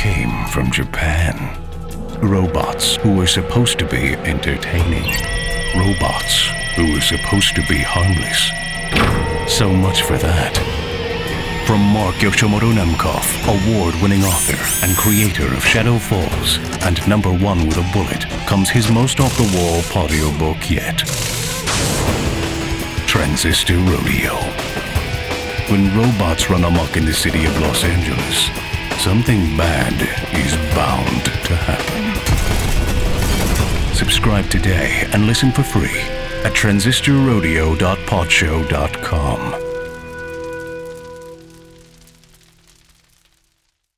came from Japan. Robots who were supposed to be entertaining. Robots who were supposed to be harmless. So much for that. From Mark Yoshimoto Nemkov, award-winning author and creator of Shadow Falls and #1 with a bullet, comes his most off-the-wall audiobook yet. Transistor Rodeo. When robots run amok in the city of Los Angeles, something bad is bound to happen. Subscribe today and listen for free at transistorrodeo.podshow.com.